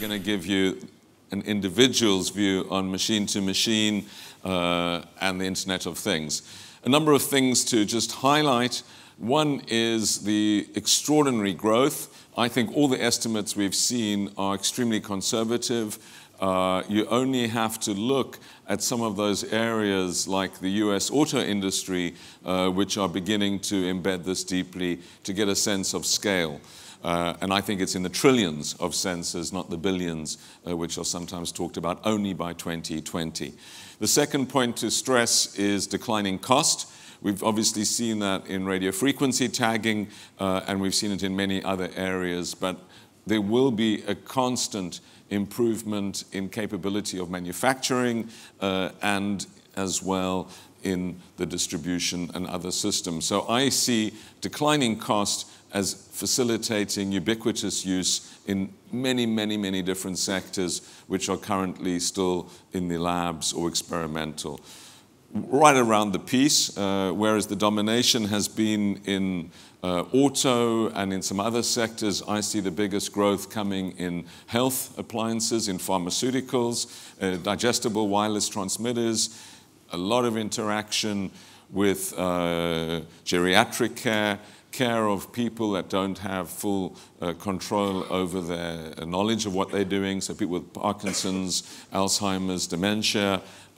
going to give you an individual's view on machine-to-machine and the Internet of Things. A number of things to just highlight. One is the extraordinary growth. I think all the estimates we've seen are extremely conservative. You only have to look at some of those areas like the US auto industry, which are beginning to embed this deeply to get a sense of scale. And I think it's in the trillions of sensors, not the billions, which are sometimes talked about only by 2020. The second point to stress is declining cost. We've obviously seen that in radio frequency tagging, and we've seen it in many other areas, but there will be a constant improvement in capability of manufacturing and as well in the distribution and other systems. So I see declining cost as facilitating ubiquitous use in many, many, many different sectors which are currently still in the labs or experimental. Right around the piece, whereas the domination has been in auto and in some other sectors, I see the biggest growth coming in health appliances, in pharmaceuticals, digestible wireless transmitters, a lot of interaction with geriatric care of people that don't have full control over their knowledge of what they're doing, so people with Parkinson's, Alzheimer's, dementia.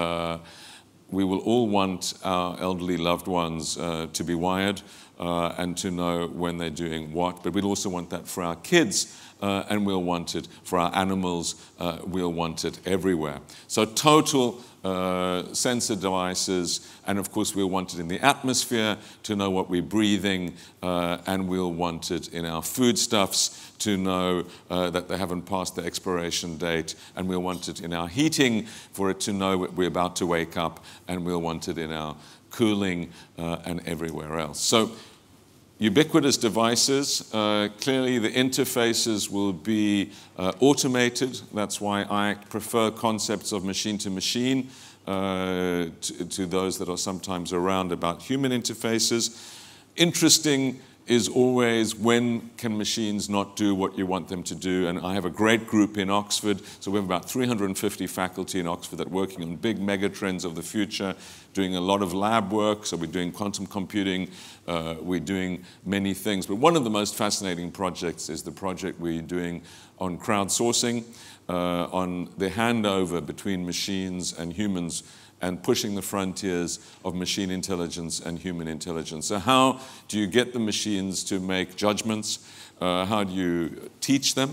We will all want our elderly loved ones to be wired and to know when they're doing what, but we'd also want that for our kids, and we'll want it for our animals, we'll want it everywhere. So total sensor devices, and of course we'll want it in the atmosphere to know what we're breathing, and we'll want it in our foodstuffs to know that they haven't passed the expiration date, and we'll want it in our heating for it to know we're about to wake up, and we'll want it in our cooling and everywhere else. So ubiquitous devices, clearly the interfaces will be automated. That's why I prefer concepts of machine-to-machine to those that are sometimes around about human interfaces. Interesting is always when can machines not do what you want them to do, and I have a great group in Oxford, so we have about 350 faculty in Oxford that are working on big megatrends of the future, doing a lot of lab work, so we're doing quantum computing, we're doing many things, but one of the most fascinating projects is the project we're doing on crowdsourcing, on the handover between machines and humans, and pushing the frontiers of machine intelligence and human intelligence. So how do you get the machines to make judgments? How do you teach them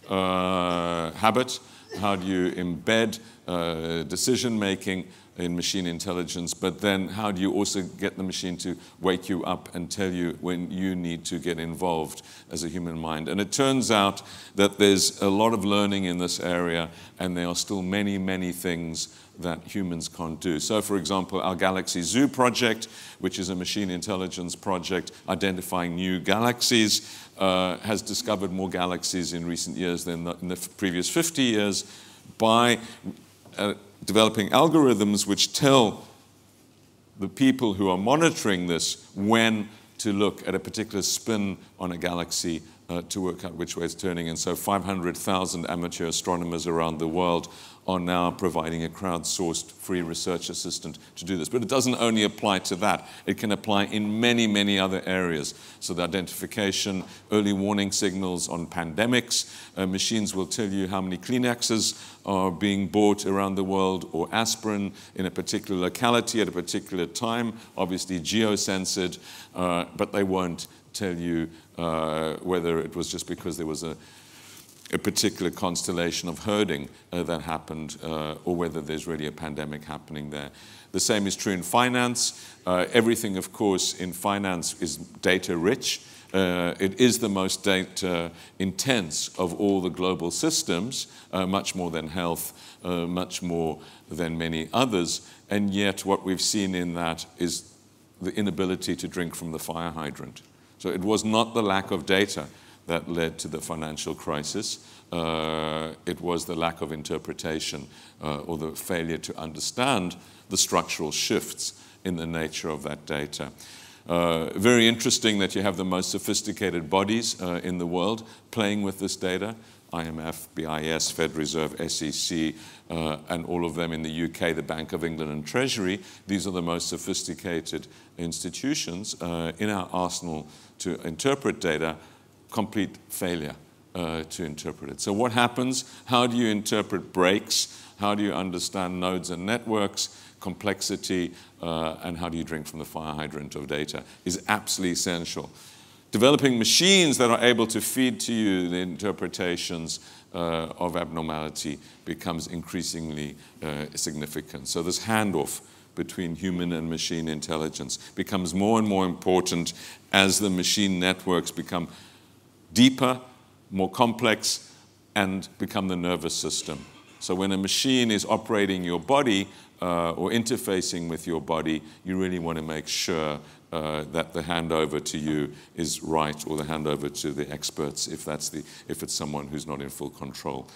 habit? How do you embed decision-making in machine intelligence? But then how do you also get the machine to wake you up and tell you when you need to get involved as a human mind? And it turns out that there's a lot of learning in this area, and there are still many, many things that humans can't do. So, for example, our Galaxy Zoo project, which is a machine intelligence project identifying new galaxies, has discovered more galaxies in recent years than in the previous 50 years by developing algorithms which tell the people who are monitoring this when to look at a particular spin on a galaxy to work out which way it's turning. And so 500,000 amateur astronomers around the world are now providing a crowdsourced free research assistant to do this. But it doesn't only apply to that. It can apply in many, many other areas. So the identification, early warning signals on pandemics. Machines will tell you how many Kleenexes are being bought around the world, or aspirin in a particular locality at a particular time, obviously geocensored, but they won't tell you whether it was just because there was a particular constellation of herding that happened, or whether there's really a pandemic happening there. The same is true in finance. Everything, of course, in finance is data-rich. It is the most data-intense of all the global systems, much more than health, much more than many others. And yet what we've seen in that is the inability to drink from the fire hydrant. So it was not the lack of data that led to the financial crisis. It was the lack of interpretation or the failure to understand the structural shifts in the nature of that data. Very interesting that you have the most sophisticated bodies in the world playing with this data. IMF, BIS, Fed Reserve, SEC, and all of them in the UK, the Bank of England and Treasury. These are the most sophisticated institutions in our arsenal to interpret data. Complete failure to interpret it. So what happens? How do you interpret breaks? How do you understand nodes and networks, complexity, and how do you drink from the fire hydrant of data is absolutely essential. Developing machines that are able to feed to you the interpretations of abnormality becomes increasingly significant. So this handoff between human and machine intelligence becomes more and more important as the machine networks become deeper, more complex, and become the nervous system. So when a machine is operating your body or interfacing with your body, you really want to make sure that the handover to you is right, or the handover to the experts, if it's someone who's not in full control,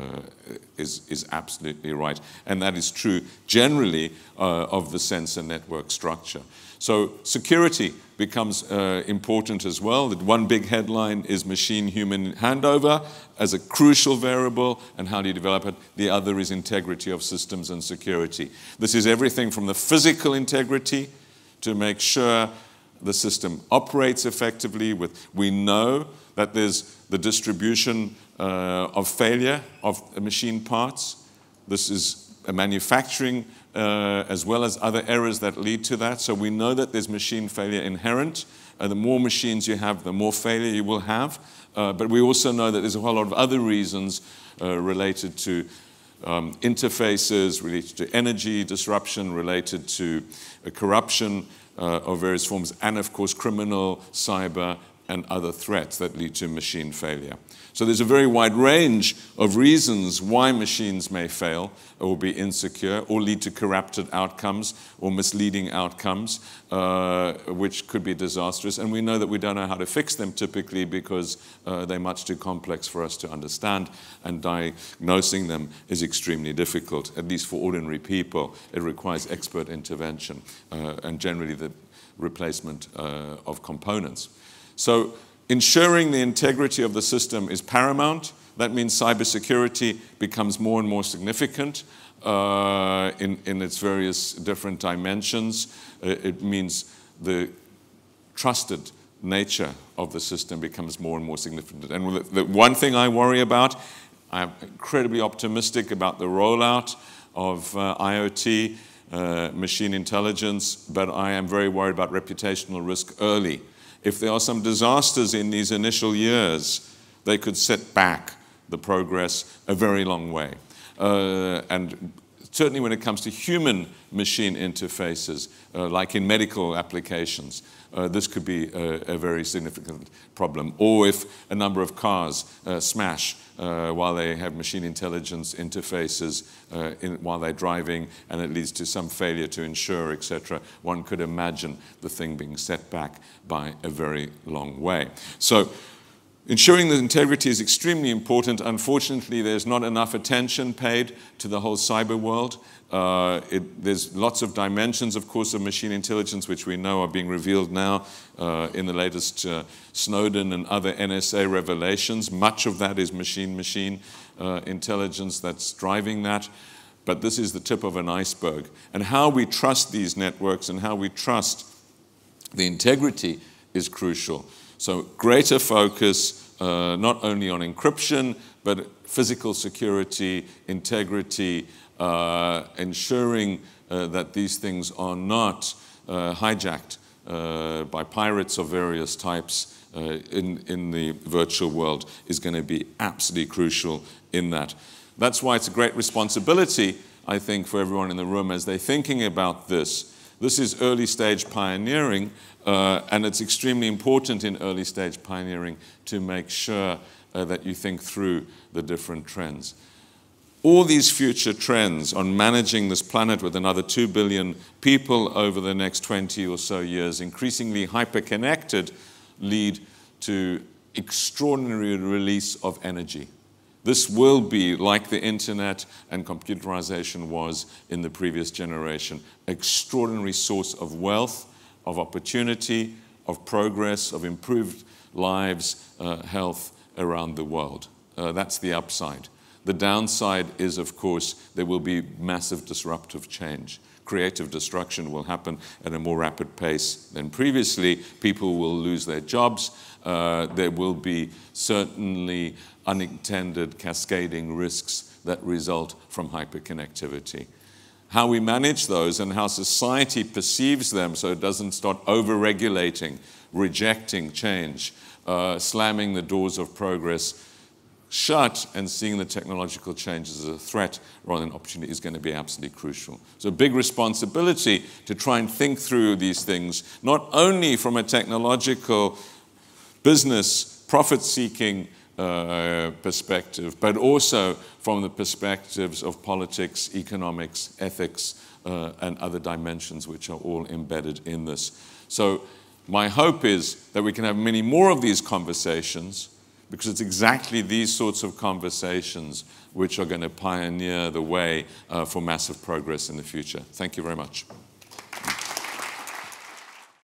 is absolutely right. And that is true generally of the sensor network structure. So security becomes important as well. That one big headline is machine-human handover as a crucial variable, and how do you develop it? The other is integrity of systems and security. This is everything from the physical integrity to make sure the system operates effectively. We know that there's the distribution of failure of machine parts. This is a manufacturing as well as other errors that lead to that. So we know that there's machine failure inherent. The more machines you have, the more failure you will have. But we also know that there's a whole lot of other reasons related to interfaces, related to energy disruption, related to corruption of various forms, and of course criminal, cyber, and other threats that lead to machine failure. So there's a very wide range of reasons why machines may fail or be insecure or lead to corrupted outcomes or misleading outcomes, which could be disastrous. And we know that we don't know how to fix them typically because they're much too complex for us to understand, and diagnosing them is extremely difficult. At least for ordinary people, it requires expert intervention and generally the replacement of components. So ensuring the integrity of the system is paramount. That means cybersecurity becomes more and more significant in its various different dimensions. It means the trusted nature of the system becomes more and more significant. And the one thing I worry about, I'm incredibly optimistic about the rollout of IoT, machine intelligence, but I am very worried about reputational risk early. If there are some disasters in these initial years, they could set back the progress a very long way. And certainly when it comes to human-machine interfaces, like in medical applications, this could be a very significant problem. Or if a number of cars smash while they have machine intelligence interfaces while they're driving, and it leads to some failure to insure, etc., one could imagine the thing being set back by a very long way. So ensuring that integrity is extremely important. Unfortunately, there's not enough attention paid to the whole cyber world. There's lots of dimensions, of course, of machine intelligence, which we know are being revealed now in the latest Snowden and other NSA revelations. Much of that is machine-machine intelligence that's driving that. But this is the tip of an iceberg. And how we trust these networks and how we trust the integrity is crucial. So greater focus not only on encryption, but physical security, integrity, ensuring that these things are not hijacked by pirates of various types in the virtual world is going to be absolutely crucial in that. That's why it's a great responsibility, I think, for everyone in the room as they're thinking about this. This is early stage pioneering, and it's extremely important in early stage pioneering to make sure that you think through the different trends. All these future trends on managing this planet with another 2 billion people over the next 20 or so years, increasingly hyper-connected, lead to extraordinary release of energy. This will be, like the internet and computerization was in the previous generation, extraordinary source of wealth, of opportunity, of progress, of improved lives, health around the world. That's the upside. The downside is, of course, there will be massive disruptive change. Creative destruction will happen at a more rapid pace than previously. People will lose their jobs. There will be certainly unintended cascading risks that result from hyperconnectivity. How we manage those and how society perceives them so it doesn't start over-regulating, rejecting change, slamming the doors of progress shut and seeing the technological changes as a threat rather than opportunity is going to be absolutely crucial. So a big responsibility to try and think through these things, not only from a technological, business, profit-seeking perspective, but also from the perspectives of politics, economics, ethics, and other dimensions which are all embedded in this. So my hope is that we can have many more of these conversations, because it's exactly these sorts of conversations which are going to pioneer the way for massive progress in the future. Thank you very much.